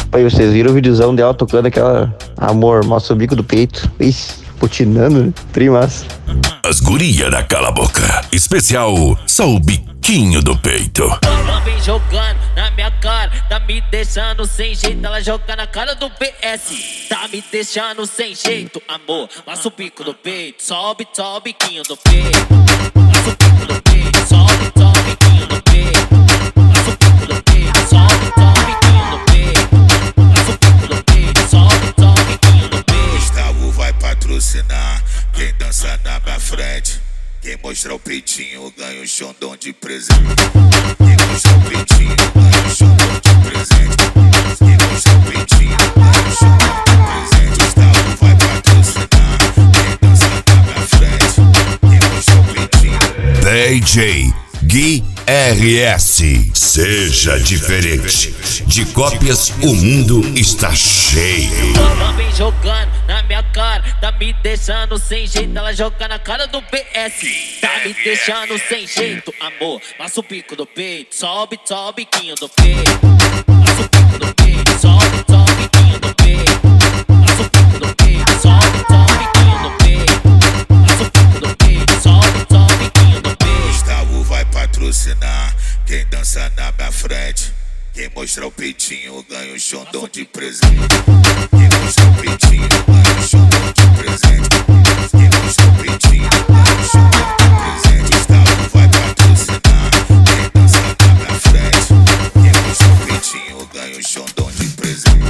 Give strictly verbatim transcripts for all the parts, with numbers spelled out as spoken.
Pai, vocês viram o videozão dela tocando aquela Amor, Mostra o Bico do Peito? Ixi, putinando, né? Trimassa. As guria da Cala Boca. Especial, só o biquinho do peito. Ela vem jogando na minha cara, tá me deixando sem jeito. Ela joga na cara do P S, tá me deixando sem jeito. Amor, mostra o bico do peito. Sobe, sobe o biquinho do peito. Mostra o bico do peito. Sobe, sobe o biquinho do peito. Mostra o bico do peito. Sobe, sobe o biquinho do peito. Mostra o bico do peito. Sobe, sobe o biquinho do peito. Gustavo vai patrocinar quem dança na minha frente. Quem mostrar o peitinho ganha um xondão de presente. Quem mostrar o peitinho ganha um xondão de presente. Quem mostrar o peitinho ganha um xondão de presente. Gustavo vai patrocinar quem dança na minha frente. Quem mostrar o peitinho. D J Gui R S. Seja diferente. De cópias o mundo está cheio. Ela vem jogando na minha cara, tá me deixando sem jeito. Ela joga na cara do P S, tá me deixando sem jeito. Amor, mostra o bico do peito. Sobe, sobe o biquinho do peito. Mostra o bico do peito. Sobe, sobe o biquinho do peito. Mostra o bico do peito. Sobe, sobe o biquinho do peito. Mostra o bico do peito. Sobe, sobe o biquinho do peito. Gustavo vai patrocinar quem dança na minha frente. Quem mostrar o peitinho ganha um xondão de presente. Quem mostrar o peitinho ganha um xondão de presente. Quem mostrar o peitinho ganha um xondão de presente. Gustavo vai patrocinar quem dança na minha frente. Quem mostrar o peitinho ganha um xondão de presente.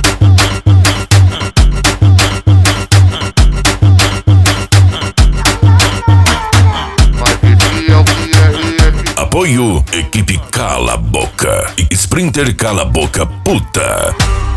Apoio Equipe Cala Boca. Sprinter Cala Boca Puta.